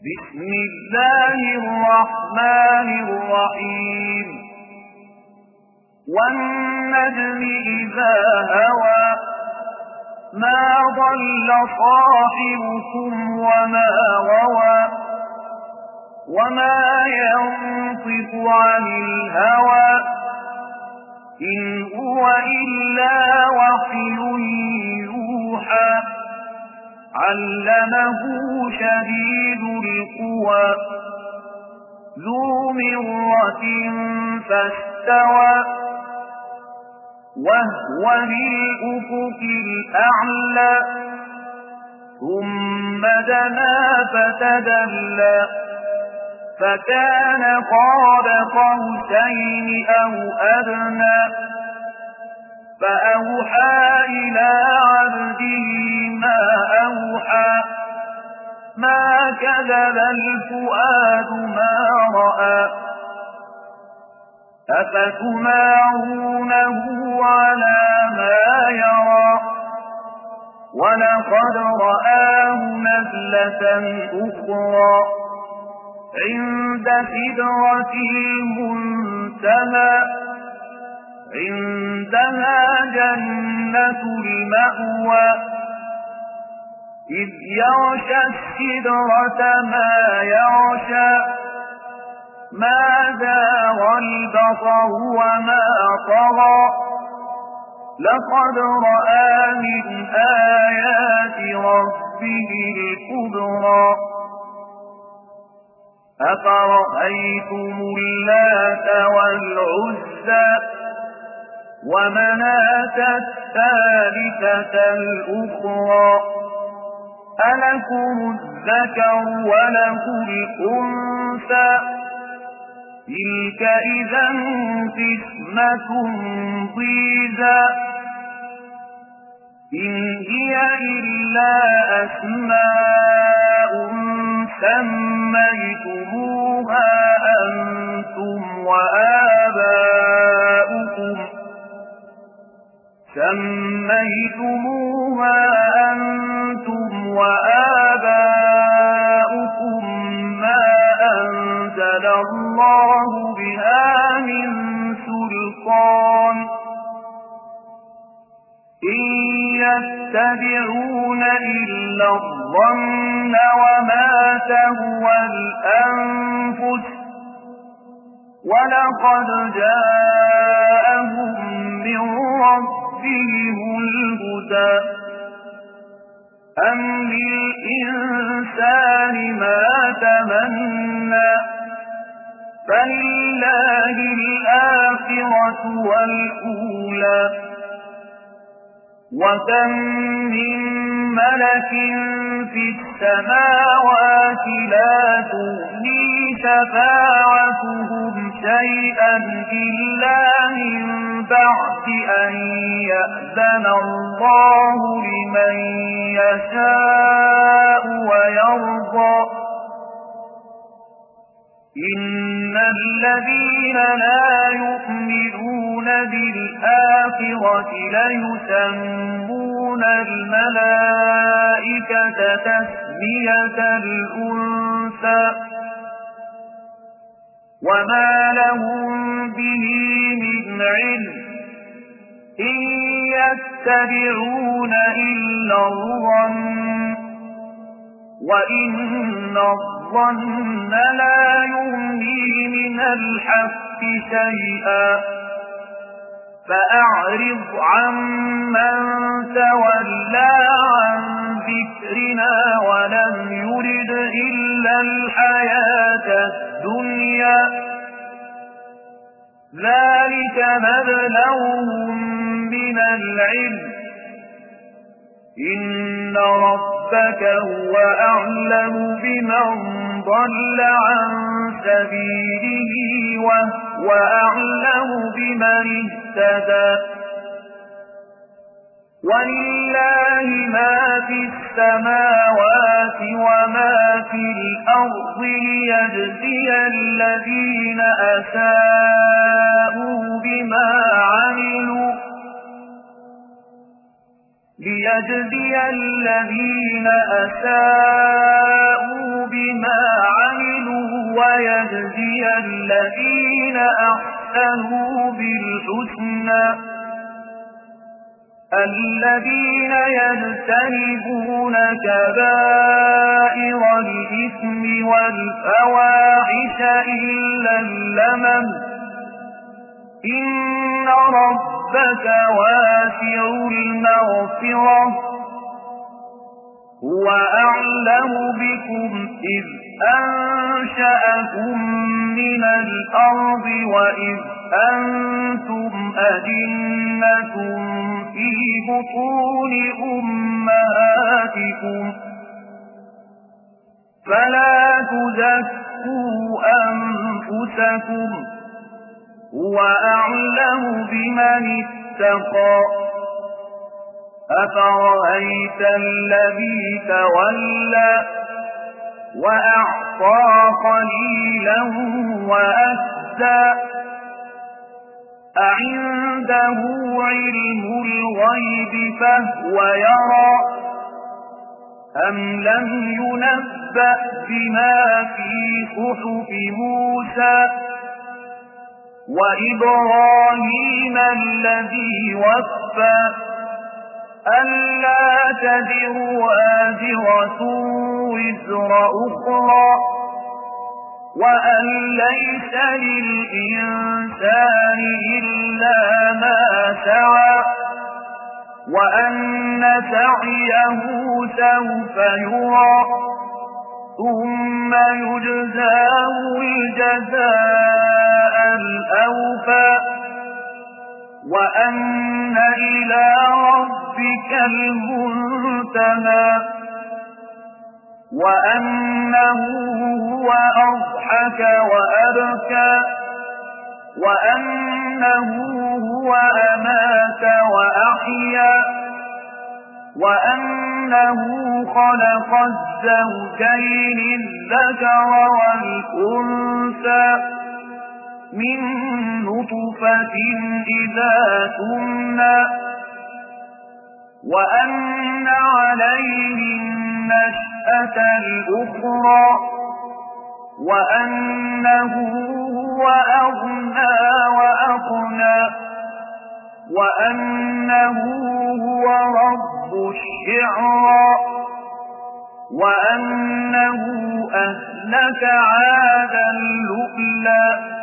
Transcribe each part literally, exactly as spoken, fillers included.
بسم الله الرحمن الرحيم والنجم إذا هوى ما ضل صاحبكم وما غوى وما ينطق عن الهوى إن هو إلا وحي يوحى علمه شديد القوى ذو مرة فاستوى وهو بالأفق الأعلى ثم دنا فتدلى فكان قاب قوسين أو أدنى فأوحى إلى عبده ما أوحى ما كذب الفؤاد ما رأى أفتمارونه على ما يرى ولقد رآه نزلة أخرى عند سدرة المنتهى عندها جنة المأوى إذ يغشى السدرة ما يغشى ما زاغ البصر وما طغى لقد رأى من آيات ربه الكبرى أفرأيتم اللات والعزى ومناة الثالثة الأخرى ألكم الذكر وله الأنثى تلك إذا قسمة ضيزى إن هي إلا أسماء سميتموها أنتم وآباؤكم سميتموها أنتم وآباؤكم ما أنزل الله بها من سلطان إن يتبعون إلا الظن وما تهوى الأنفس ولقد جاءهم من ربهم الهدى أم للإنسان ما تمنى فلله الآخرة والأولى وكم من ملك في السماوات لا تغني شفاعتهم شيئا إلا من بعد أن يأذن الله لمن يشاء ويرضى إن الذين لا يؤمنون بالآخرة ليسمون الملائكة تسمية الأنثى وما لهم به من علم إن يتبعون إلا الظن وإن الظن لا يغني من الحق شيئا فأعرض عمن تولى عن ذكرنا ولم يرد إلا الحياة الدنيا ذلك مبلغهم من العلم إن ربك هو أعلم بمن ضل عن سبيله وهو أعلم بمن اهتدى ولله ما في السماوات وما في الأرض ليجزي الذين أساءوا بما عملوا ليجزي الذين أساءوا بما ليجزي الذين أحسنوا بالحسنى الذين يجتنبون كبائر الإثم والفواحش إلا اللمم إن ربك واسع المغفرة هو أعلم بكم إذ أنشأكم من الأرض وإذ أنتم أجنة في بطون أمهاتكم فلا تزكوا أنفسكم هو أعلم بمن اتقى أفرأيت الذي تولى وأعطى قليلا وأكدى أعنده علم الغيب فهو يرى أم لم ينبأ بما في صحف موسى وإبراهيم الذي وفى ألا تزر وازرة وزر أخرى وأن ليس للإنسان إلا ما سعى وأن سعيه سوف يرى ثم يجزاه الجزاء الأوفى وأن إلى ربك المنتهى وأنه هو أضحك وأبكى وأنه هو أمات وأحيا وأنه خلق الزوجين الذكر والأنثى من نطفة إذا تمنى وأن عليه النشأة الأخرى وأنه هو أغنى وأقنى وأنه هو رب الشعرى وأنه أهلك عادا لؤلا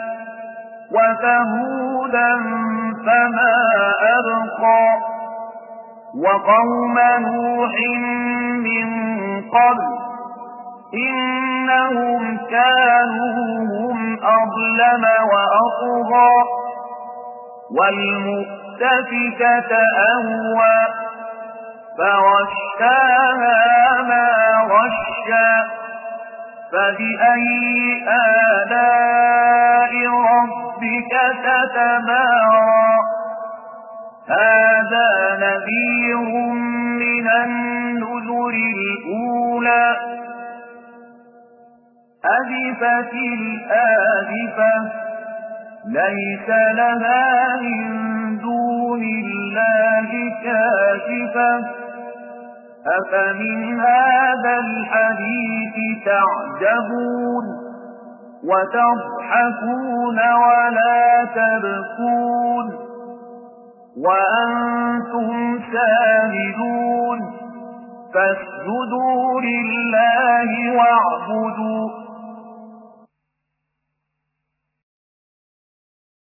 وثمودا فما أبقى وقوم نوح من قبل إنهم كانوا هم أظلم وأطغى والمؤتفكة أهوى فغشاها ما غشا فبأي آلاء ربك تتمارى هذا نذير من النذر الأولى أزفت الآزفة ليس لها من دون الله كاشفة أفمن هذا الحديث تعجبون وتضحكون ولا تبكون وأنتم سامدون فاسجدوا لله واعبدوا